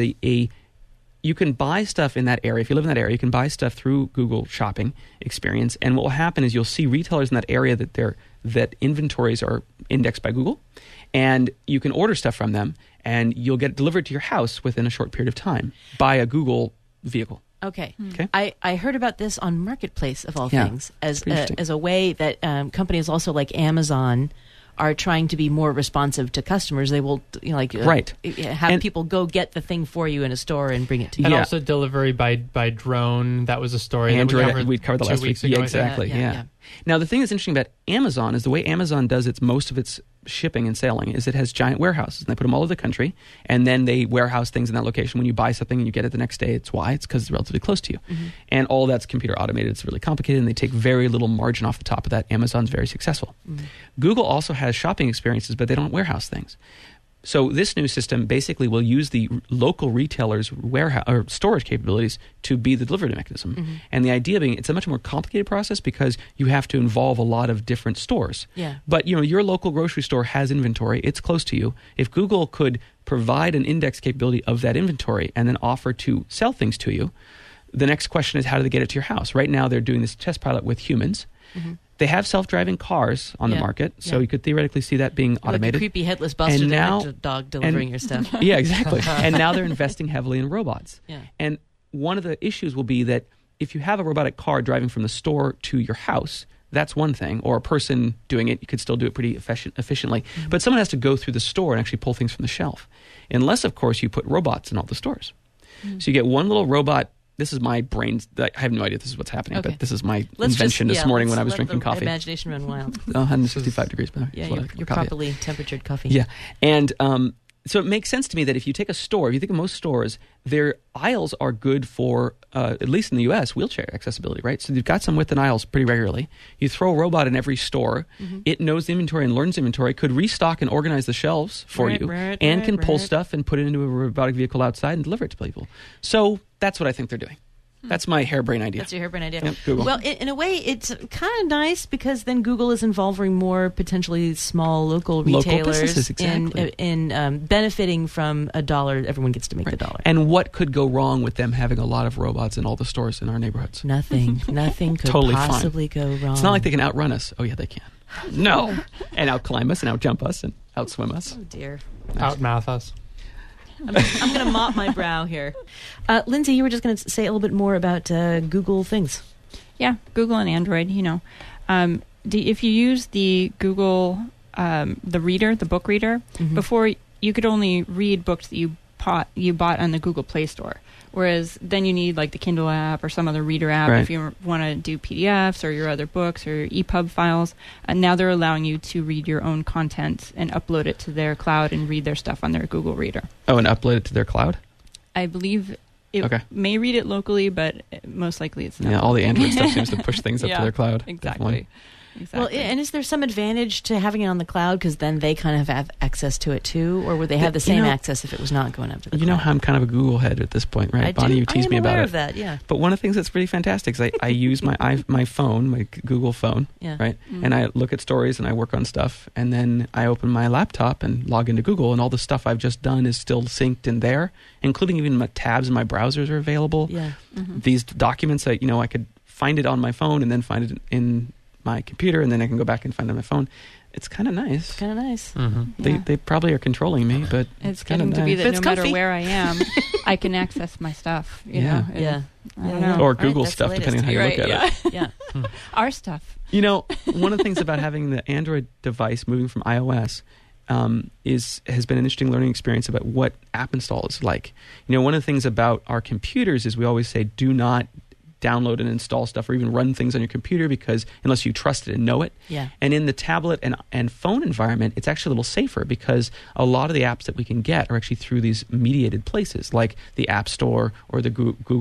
you can buy stuff in that area. If you live in that area, you can buy stuff through Google Shopping experience. And what will happen is you'll see retailers in that area that inventories are indexed by Google, and you can order stuff from them, and you'll get it delivered to your house within a short period of time by a Google vehicle. Okay. Okay. I heard about this on Marketplace, of all Yeah, things, as pretty interesting. as a way that companies also like Amazon are trying to be more responsive to customers. They will Right. have And- people go get the thing for you in a store and bring it to you. And Yeah. also delivery by drone. That was a story Android, that we covered the 2 last week. weeks ago. Yeah, I think. exactly. Yeah. Now, the thing that's interesting about Amazon is the way Amazon does most of its shipping and selling is it has giant warehouses, and they put them all over the country, and then they warehouse things in that location. When you buy something and you get it the next day, it's because it's relatively close to you. And all that's computer automated. It's really complicated, and they take very little margin off the top of that. Amazon's very successful. Google also has shopping experiences, but they don't warehouse things. So this new system basically will use the local retailers' warehouse or storage capabilities to be the delivery mechanism. And the idea being, it's a much more complicated process because you have to involve a lot of different stores. Yeah. But your local grocery store has inventory; it's close to you. If Google could provide an index capability of that inventory and then offer to sell things to you, the next question is, how do they get it to your house? Right now, they're doing this test pilot with humans. They have self-driving cars on the Yeah. market, so Yeah. you could theoretically see that being Like a automated. creepy headless buster And now- dog delivering your stuff. Yeah, exactly. And now they're investing heavily in robots. Yeah. And one of the issues will be that if you have a robotic car driving from the store to your house, that's one thing. Or a person doing it, you could still do it pretty efficiently. But someone has to go through the store and actually pull things from the shelf. Unless, of course, you put robots in all the stores. So you get one little robot. This is my brain. I have no idea this is what's happening, Okay. but this is my Let's invention just, this morning let's when I was let drinking the coffee. Imagination run wild. 165 degrees. By the way. Yeah, That's what your coffee is. properly temperatured coffee. Yeah. And so it makes sense to me that if you take a store, if you think of most stores, their aisles are good for, at least in the U.S., wheelchair accessibility, right? So you've got some width in aisles pretty regularly. You throw a robot in every store. It knows the inventory and learns inventory, could restock and organize the shelves for Right, you, right, and right, can pull right. stuff and put it into a robotic vehicle outside and deliver it to people. So that's what I think they're doing. That's my harebrained idea. That's your harebrained idea. Yep, Google. Well, in a way, it's kind of nice because then Google is involving more potentially small local retailers businesses, exactly. in benefiting from a dollar. Everyone gets to make the dollar. And what could go wrong with them having a lot of robots in all the stores in our neighborhoods? Nothing could Totally fine. possibly go wrong. It's not like they can outrun us. Oh, yeah, they can. No. And outclimb us and outjump us and outswim us. Oh dear. Outmouth us. I'm going to mop my brow here. Lindsay, you were just going to say a little bit more about Google things. Yeah, Google and Android, if you use the Google, the reader, the book reader, before you could only read books that you bought on the Google Play Store. Whereas then you need like the Kindle app or some other reader app Right. if you want to do PDFs or your other books or EPUB files. And now they're allowing you to read your own content and upload it to their cloud and read their stuff on their Google Reader. Oh, and upload it to their cloud? I believe it Okay. may read it locally, but most likely it's not. Yeah, all the Android stuff seems to push things up Yeah, to their cloud. Exactly. Definitely. Well, and is there some advantage to having it on the cloud because then they kind of have access to it too, or would they have the same access if it was not going up to the You cloud? know how I'm kind of a Google head at this point, right? I Bonnie, do. you tease I am me about aware it. of that. Yeah. But one of the things that's pretty fantastic is I use my phone, my Google phone, Yeah. right? And I look at stories and I work on stuff, and then I open my laptop and log into Google, and all the stuff I've just done is still synced in there, including even my tabs in my browsers are available. Yeah. These documents, I could find it on my phone and then find it in my computer, and then I can go back and find it on my phone. It's kind of nice. Kind of nice. They probably are controlling me, but It's kind of getting to be nice. that It's no matter comfy. where I am, I can access my stuff. You Yeah. know? And Yeah. I don't Yeah. know. Or Right, Google that's the stuff, depending on how you Right, look at it. Yeah. Our stuff. One of the things about having the Android device moving from iOS has been an interesting learning experience about what app install is like. One of the things about our computers is we always say do not download and install stuff or even run things on your computer because unless you trust it and know it. Yeah. And in the tablet and phone environment, it's actually a little safer because a lot of the apps that we can get are actually through these mediated places like the App Store or the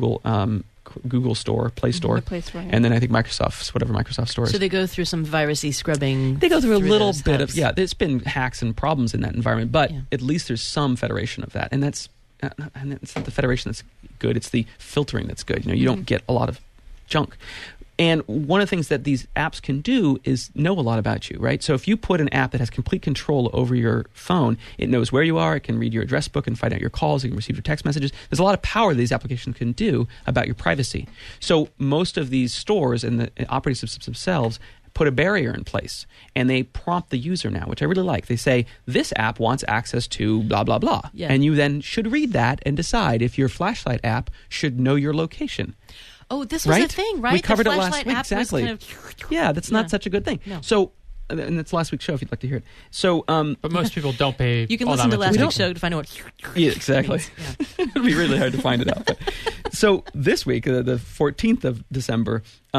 Google Store, Play Store, The Play Store, yeah. and then I think Microsoft's, whatever Microsoft Store is. So they go through some virusy scrubbing. They go through a little those bit hubs. of, there's been hacks and problems in that environment, but Yeah. at least there's some federation of that. And it's not the federation that's good, it's the filtering that's good. You don't get a lot of junk. And one of the things that these apps can do is know a lot about you, right? So if you put an app that has complete control over your phone, it knows where you are, it can read your address book and find out your calls, it can receive your text messages. There's a lot of power that these applications can do about your privacy. So most of these stores and the operating systems themselves put a barrier in place, and they prompt the user now, which I really like. They say, this app wants access to blah, blah, blah. Yeah. And you then should read that and decide if your flashlight app should know your location. Oh, this was a Right? thing, right? We covered the it last flashlight week, app exactly. Was kind of, Yeah, that's not such a good thing. No. So, and it's last week's show if you'd like to hear it. So, But most people don't pay. you can all listen that to much last attention. week's show to find out what. yeah, exactly. Yeah. It'll be really hard to find it out. But. So this week, the 14th of December,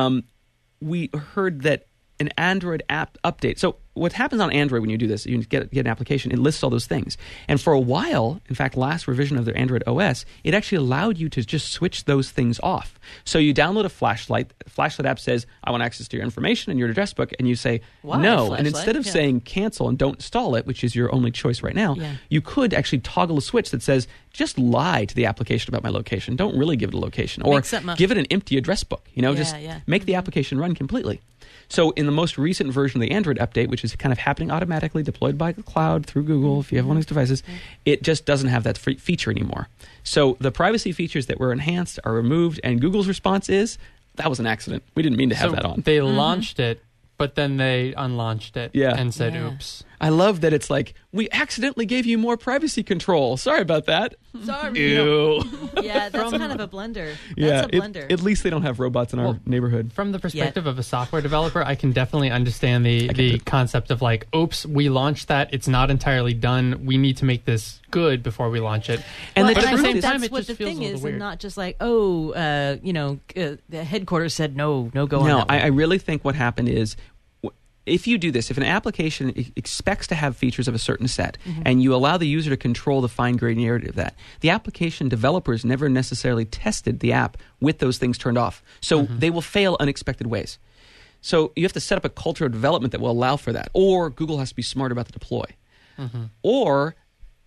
we heard that an Android app update. So what happens on Android when you do this, you get an application, it lists all those things. And for a while, in fact, last revision of their Android OS, it actually allowed you to just switch those things off. So you download a flashlight. The flashlight app says, I want access to your information and your address book. And you say, Why, no. And flashlight? instead of Yeah. saying cancel and don't install it, which is your only choice right now, Yeah. you could actually toggle a switch that says, just lie to the application about my location. Don't really give it a location. Or Make something up. give it an empty address book. Just yeah. make the application run completely. So in the most recent version of the Android update, which is kind of happening automatically, deployed by the cloud through Google, if you have one of these devices, it just doesn't have that feature anymore. So the privacy features that were enhanced are removed, and Google's response is, that was an accident. We didn't mean to have So that on. They launched it, but then they unlaunched it Yeah. and said, Yeah. oops. I love that it's like, we accidentally gave you more privacy control. Sorry about that. Sorry. Ew. Yeah, that's kind of a blunder. Yeah, That's a blunder. at least they don't have robots in our Well, neighborhood. From the perspective of a software developer, I can definitely understand the concept of like, oops, we launched that. It's not entirely done. We need to make this good before we launch it. And Well, the and I truth think is- that's it what just the feels thing a little is, weird. and not just like, the headquarters said no go on. No, that one. I really think what happened is, if you do this, if an application expects to have features of a certain set, and you allow the user to control the fine granularity of that, the application developers never necessarily tested the app with those things turned off. So they will fail unexpected ways. So you have to set up a culture of development that will allow for that. Or Google has to be smart about the deploy. Or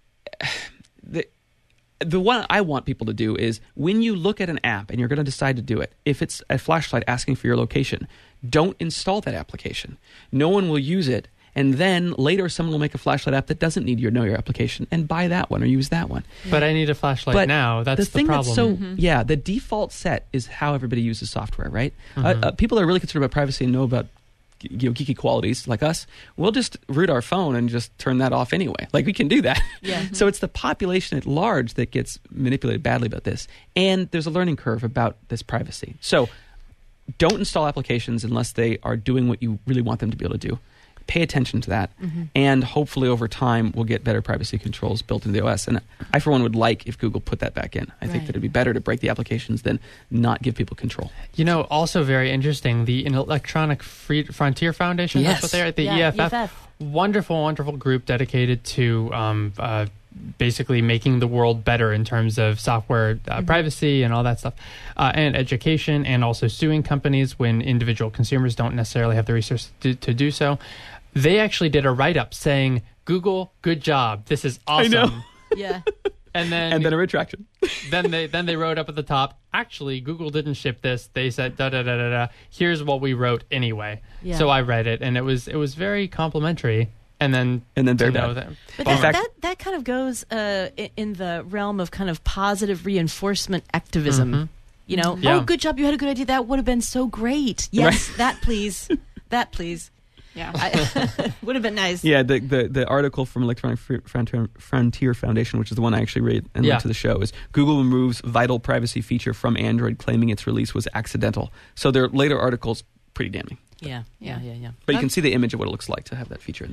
the one I want people to do is when you look at an app and you're going to decide to do it, if it's a flashlight asking for your location, don't install that application. No one will use it. And then later someone will make a flashlight app that doesn't need your know your application and buy that one or use that one. But I need a flashlight But now. That's the thing problem. that's so the default set is how everybody uses software, right? People that are really concerned about privacy and know about geeky qualities like us, we'll just root our phone and just turn that off anyway. Like we can do that. Yeah. So it's the population at large that gets manipulated badly about this. And there's a learning curve about this privacy. So don't install applications unless they are doing what you really want them to be able to do. Pay attention to that. And hopefully over time we'll get better privacy controls built into the OS. And I, for one, would like if Google put that back in. I think Right. that it'd be better to break the applications than not give people control. Also very interesting, the Electronic Frontier Foundation, Yes. that's what they are, the Yeah, EFF. EFF. Wonderful group dedicated to basically making the world better in terms of software privacy and all that stuff, and education, and also suing companies when individual consumers don't necessarily have the resources to do so. They actually did a write-up saying, Google, good job. This is awesome. know. Yeah. And then And then a retraction. then they wrote up at the top, actually, Google didn't ship this. They said, da-da-da-da-da. Here's what we wrote anyway. Yeah. So I read it, and it was very complimentary. And then And then to very know bad. But In that, fact- that kind of goes in the realm of kind of positive reinforcement activism. Yeah. Oh, good job, you had a good idea. That would have been so great. Yes, that please. That please. Yeah. Would have been nice. Yeah, the article from Electronic Frontier Foundation, which is the one I actually read and Yeah. linked to the show, is Google removes vital privacy feature from Android, claiming its release was accidental. So their later articles, pretty damning. Yeah. Yeah. But you can see the image of what it looks like to have that feature in the phone.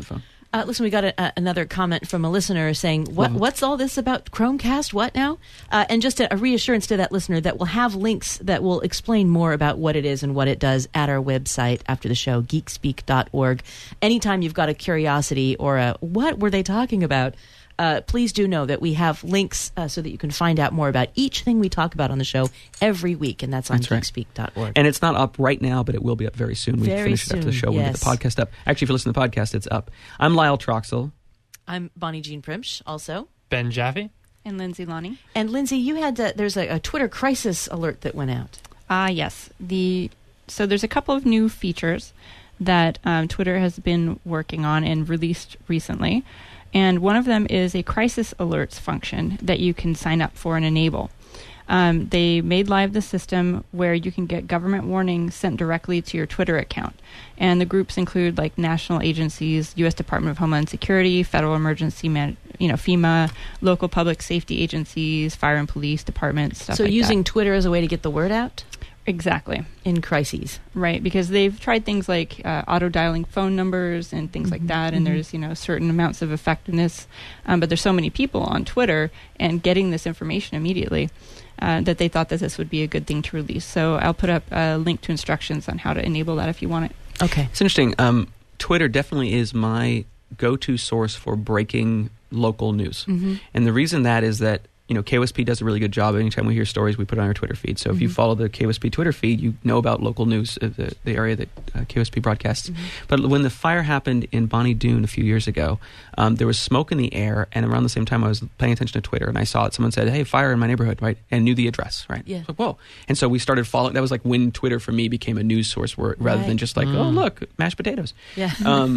Listen, we got another comment from a listener saying, what's all this about Chromecast? What now? And just a reassurance to that listener that we'll have links that will explain more about what it is and what it does at our website after the show, geekspeak.org. Anytime you've got a curiosity or a what were they talking about, please do know that we have links so that you can find out more about each thing we talk about on the show every week, and that's on geekspeak.org. And it's not up right now, but it will be up very soon. We finish it after the show. We'll get the podcast up. Actually, if you listen to the podcast, it's up. I'm Lyle Troxel. I'm Bonnie Jean Primsch, also. Ben Jaffe. And Lindsay Lonnie. And Lindsay, you had there's a Twitter crisis alert that went out. Yes. So there's a couple of new features that Twitter has been working on and released recently. And one of them is a crisis alerts function that you can sign up for and enable. They made live the system where you can get government warnings sent directly to your Twitter account. And the groups include like national agencies, U.S. Department of Homeland Security, Federal Emergency FEMA, local public safety agencies, fire and police departments, stuff like that. So using Twitter as a way to get the word out? Exactly. In crises. Right, because they've tried things like auto-dialing phone numbers and things like that, and there's, certain amounts of effectiveness. But there's so many people on Twitter and getting this information immediately that they thought that this would be a good thing to release. So I'll put up a link to instructions on how to enable that if you want it. Okay. It's interesting. Twitter definitely is my go-to source for breaking local news. And the reason that is that KOSP does a really good job. Anytime we hear stories, we put it on our Twitter feed. So if you follow the KOSP Twitter feed, you know about local news, the area that KOSP broadcasts. But when the fire happened in Bonnie Doon a few years ago, there was smoke in the air, and around the same time I was paying attention to Twitter, and I saw it. Someone said, "Hey, fire in my neighborhood," right? And knew the address, right? Yeah. Like, whoa. And so we started following. That was like when Twitter for me became a news source rather than just like, oh, look, mashed potatoes. Yeah.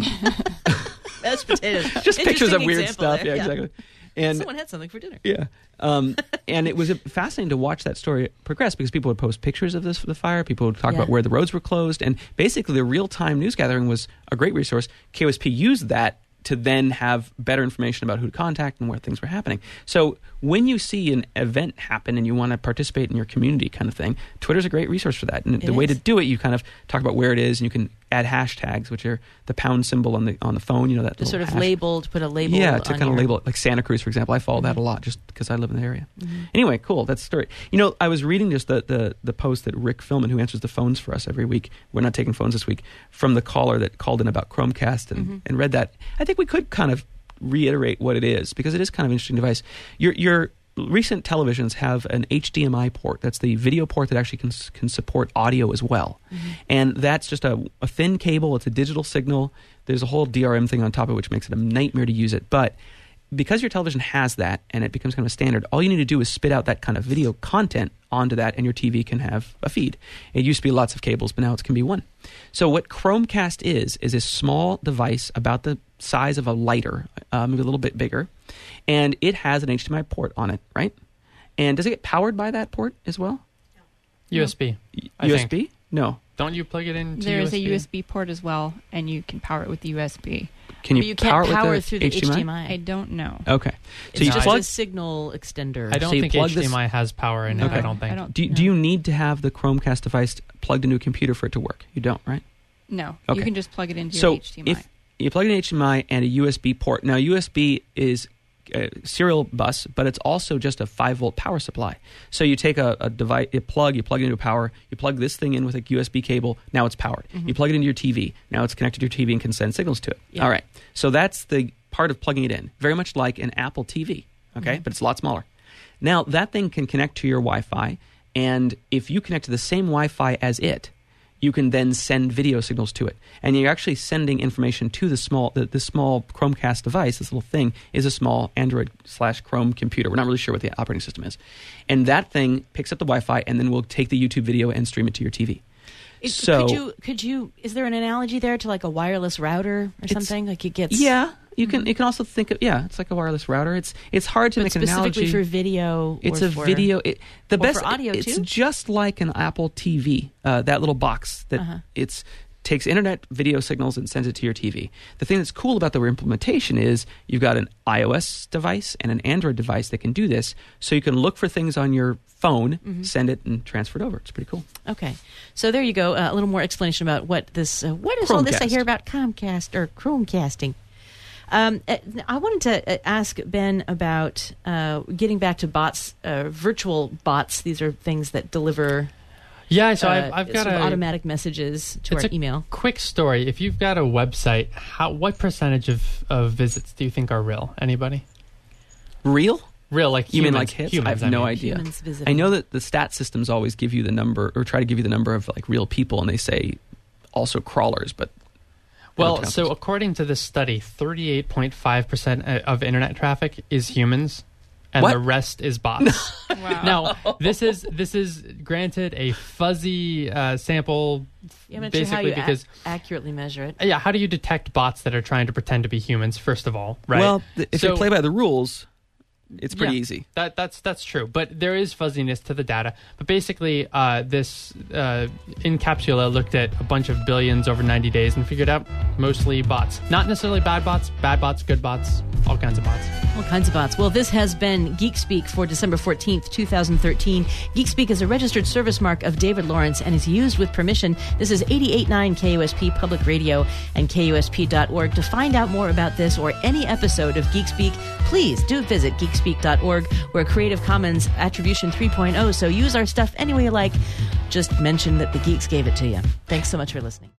Mashed potatoes. Just pictures of Interesting weird example stuff. there. Yeah, exactly. And someone had something for dinner. Yeah. And it was fascinating to watch that story progress because people would post pictures of the fire. People would talk about where the roads were closed. And basically the real-time news gathering was a great resource. KOSP used that to then have better information about who to contact and where things were happening. So when you see an event happen and you want to participate in your community kind of thing, Twitter's a great resource for that. And the way to do it, you kind of talk about where it is, and you can add hashtags, which are the pound symbol on the phone. That the sort of hash. labeled, put a label. Yeah, to on kind of label it, like Santa Cruz, for example. I follow that a lot just because I live in the area. Anyway, cool. That's the story. I was reading just the post that Rick Philman, who answers the phones for us every week, we're not taking phones this week, from the caller that called in about Chromecast and read that. I think we could kind of reiterate what it is because it is kind of an interesting device. Your recent televisions have an HDMI port. That's the video port that actually can support audio as well. And that's just a thin cable. It's a digital signal. There's a whole DRM thing on top of it, which makes it a nightmare to use it. But because your television has that and it becomes kind of a standard, all you need to do is spit out that kind of video content onto that and your TV can have a feed. It used to be lots of cables, but now it can be one. So what Chromecast is a small device about the size of a lighter, maybe a little bit bigger, and it has an HDMI port on it, right? And does it get powered by that port as well? USB. USB? Think. No. Don't you plug it into There's USB? a USB port as well, and you can power it with the USB. Can But you you power can't it power with through the the HDMI. I don't know. Okay. It's So you just plug a signal extender. I don't So you think plug this- HDMI has power in it. Okay. I don't think. Do you need to have the Chromecast device plugged into a computer for it to work? You don't, right? No. Okay. You can just plug it into So your HDMI. if you plug in HDMI and a USB port, now USB is a serial bus, but it's also just a 5-volt power supply. So you take a device, you plug it into a power, you plug this thing in with a USB cable, now it's powered. You plug it into your TV, now it's connected to your TV and can send signals to it. Yeah. All right. So that's the part of plugging it in. Very much like an Apple TV, okay? But it's a lot smaller. Now, that thing can connect to your Wi-Fi, and if you connect to the same Wi-Fi as it, you can then send video signals to it. And you're actually sending information to the small Chromecast device. This little thing is a small Android/Chrome computer. We're not really sure what the operating system is. And that thing picks up the Wi-Fi and then will take the YouTube video and stream it to your TV. Could you? Is there an analogy there to like a wireless router or something? Like it gets You can also think of it's like a wireless router. It's hard to but make an analogy. specifically for video. It's or a for, video. The or best for audio it's too? just like an Apple TV. That little box that takes internet video signals and sends it to your TV. The thing that's cool about the implementation is you've got an iOS device and an Android device that can do this, so you can look for things on your phone, send it, and transfer it over. It's pretty cool. Okay, so there you go. A little more explanation about what this. What is all this I Chromecast. hear about Comcast or Chromecasting? I wanted to ask Ben about getting back to bots, virtual bots. These are things that deliver Yeah, so I've got sort of automatic messages to our email. Quick story. If you've got a website, what percentage of visits do you think are real? Anybody? Real? Real, like You humans. mean like hits? Humans, I have no mean. idea. Humans visiting. I know that the stat systems always give you the number, or try to give you the number of like real people, and they say also crawlers, but Well, so according to this study, 38.5% of internet traffic is humans, and What? the rest is bots. Wow. Now, this is granted a fuzzy sample, Yeah, I'm not sure how basically you because accurately measure it. yeah, how do you detect bots that are trying to pretend to be humans? First of all, right? well, if So- you play by the rules, it's pretty Yeah, easy. That's true, but there is fuzziness to the data. But basically, this Incapsula looked at a bunch of billions over 90 days and figured out mostly bots. Not necessarily bad bots, good bots, all kinds of bots. All kinds of bots. Well, this has been Geek Speak for December 14th, 2013. Geek Speak is a registered service mark of David Lawrence and is used with permission. This is 88.9 KUSP Public Radio and KUSP.org. To find out more about this or any episode of Geek Speak, please do visit geekspeak.org. We're Creative Commons Attribution 3.0, so use our stuff any way you like. Just mention that the geeks gave it to you. Thanks so much for listening.